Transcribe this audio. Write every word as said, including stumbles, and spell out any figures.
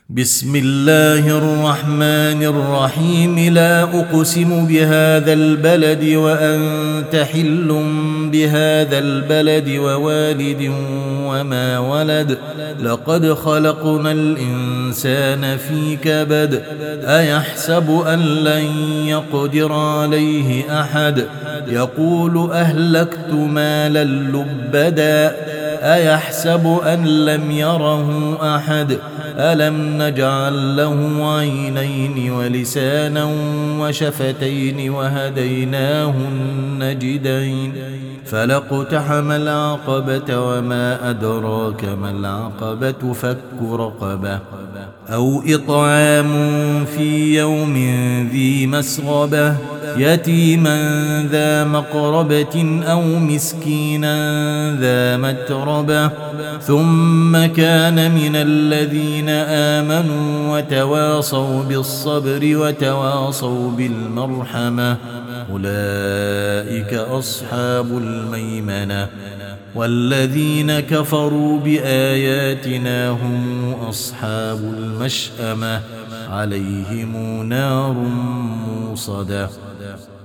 بسم الله الرحمن الرحيم. لا أقسم بهذا البلد وأنت حل بهذا البلد ووالد وما ولد. لقد خلقنا الإنسان في كبد. أيحسب أن لن يقدر عليه أحد. يقول أهلكت مالا لبدا. أيحسب أن لم يره أحد. ألم نجعل له عينين ولسانا وشفتين وهديناه النجدين. فلاقتحم العقبة وما أدراك ما العقبة. فك رقبة أو إطعام في يوم ذي مسغبة. يتيما ذا مقربة أو مسكينا ذا متربة. ثم كان من الذين آمنوا وتواصوا بالصبر وتواصوا بالمرحمة. أولئك أصحاب الميمنة. والذين كفروا بآياتنا هم أصحاب المشأمة. عليهم نار موصدة.